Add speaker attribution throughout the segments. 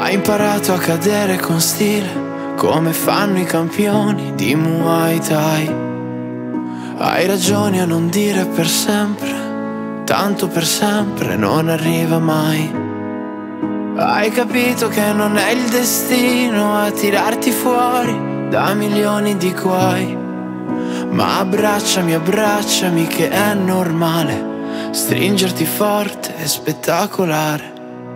Speaker 1: Hai imparato a cadere con stile, come fanno i campioni di Muay Thai. Hai ragione a non dire per sempre, tanto per sempre non arriva mai. Hai capito che non è il destino a tirarti fuori da milioni di guai. Ma abbracciami, abbracciami che è normale stringerti forte e spettacolare.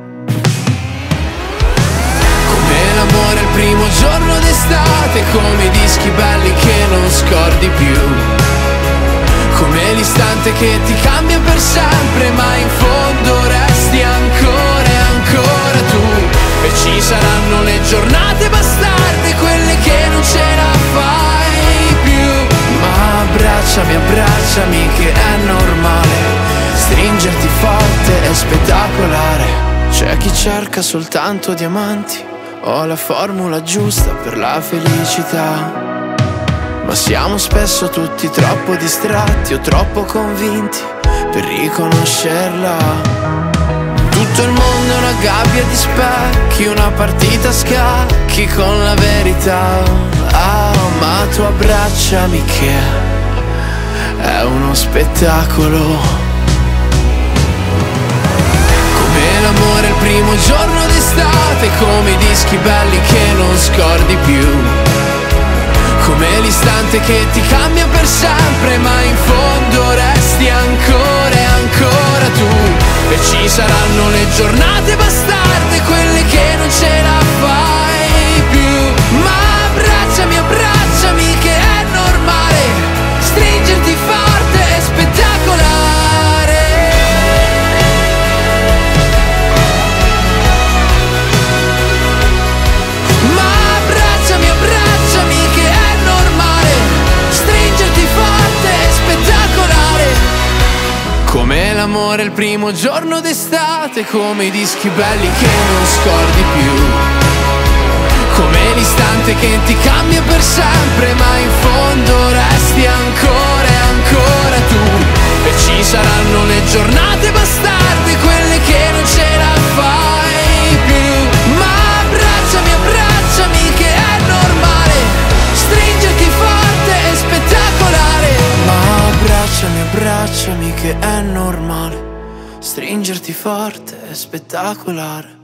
Speaker 1: Come l'amore il primo giorno d'estate, come i dischi belli che non scordi più, come l'istante che ti cambia per sempre, ma in fondo resti ancora e ancora tu. E ci saranno le giornate bastarde, quelle che non ce la fai più. Ma abbracciami, abbracciami che è normale stringerti forte è spettacolare. C'è chi cerca soltanto diamanti, ho la formula giusta per la felicità. Ma siamo spesso tutti troppo distratti o troppo convinti per riconoscerla. Tutto il mondo è una gabbia di specchi, una partita a scacchi con la verità. Ah, ma tu abbracciami che è uno spettacolo. Come l'amore il primo giorno d'estate, come i dischi belli che non scordi più, come l'istante che ti cambia per sempre, ma in fondo resti ancora e ancora tu. E ci saranno le giornate bastarde, quelle che non ce la fai più. Ma abbracciami, abbracciami che è normale stringerti forte e spettacolare. Come l'amore il primo giorno d'estate, come i dischi belli che non scordi più, come l'istante che ti cambia per sempre, ma in fondo resti ancora e ancora tu. E ci saranno le giornate bastarde, quelle che non ce la fai più. Ma abbracciami, abbracciami che è normale stringerti forte e spettacolare. Ma abbracciami, abbracciami che è normale stringerti forte e spettacolare.